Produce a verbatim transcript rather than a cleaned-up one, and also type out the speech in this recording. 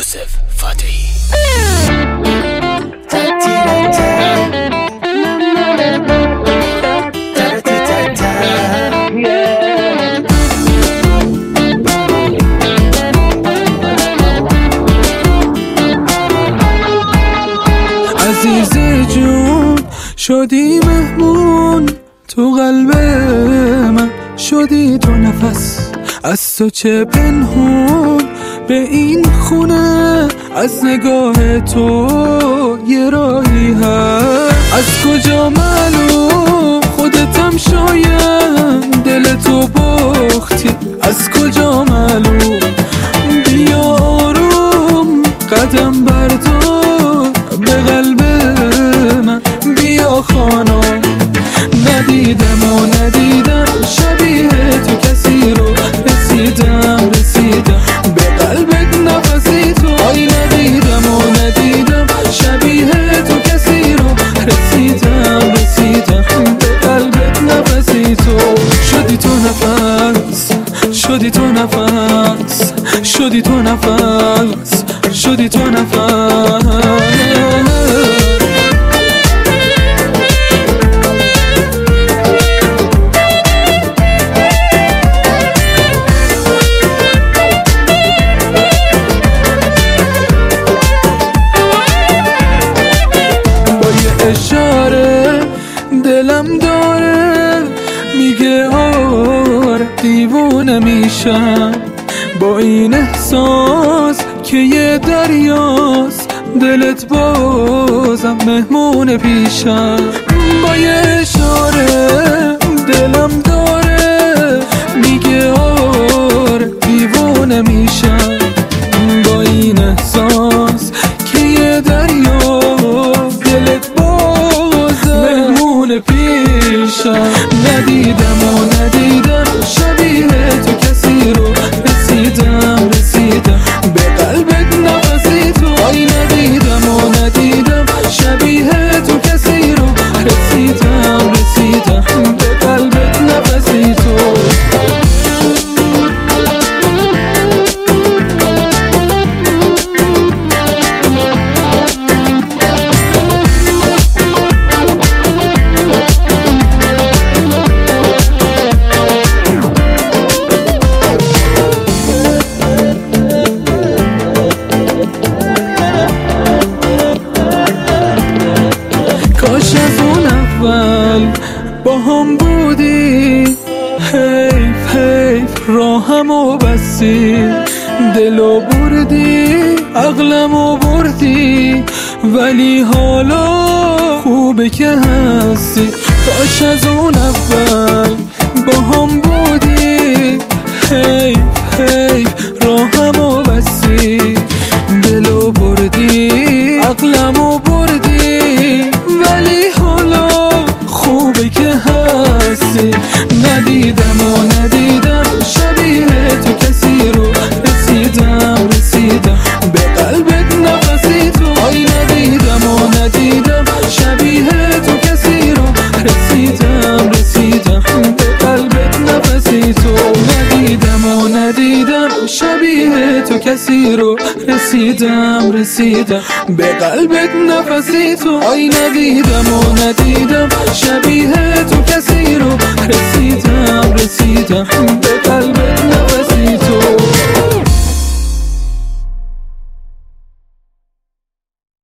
یوسف فاتحی. عزیز جون شدی مهمون تو قلب من، شدی تو نفس از تو چه پنهون به این خونه، از نگاه تو یه راهی هست. از کجا معلوم خودتم شاید دل تو باختی، از کجا معلوم بیا آروم قدم بردار به قلب من، بیا خانم. ندیدم و ندیدم شبیه تو کسی رو، رسیدم رسیدم به قلبت نفسی تو. آی ندیدم و ندیدم شبیه تو کسی رو، رسیدم رسیدم به قلبت نفسی تو. شدی تو نفس، شدی تو نفس، شدی تو نفس، شدی تو نفس. اشاره دلم داره میگه آره دیوونه میشم با این احساس که یه دریاست، دلت بازم مهمون پیشم. با یه اشاره دلم داره میگه آره دیوونه میشم با این احساس که یه دریاست، دلت پیشم. ندیدم و ندیدم شبیه تو کسی رو، رسیدم رسیدم به قلبت نفسی تو. آی ندیدم و ندیدم شبیه تو کسی رو، رسیدم رسیدم به قلبت نفسی تو. کاش از اون اول با هم بودی، حیف حیف راهمو بستی، دلو بردی عقلمو بردی، ولی حالا خوبه که هستی. کاش از اون اول با هم بودی، حیف حیف راهمو بستی، دلو بردی عقلمو بردی، ولی حالا خوبه که هستی. ندیدم و ندیدم شبیه تو کسی رو، رسیدم رسیدم به قلبت نفسی تو. آی ندیدم و ندیدم شبیه تو کسی رو، رسیدم رسیدم به قلبت نفسی تو. ندیدم و ندیدم شبیه تو کسی رو، رسیدم رسیدم به قلبت نفسی تو. آی ندیدم و ندیدم شبیه تو کسی رو، رسیدم رسیدم به قلبت نفسی تو.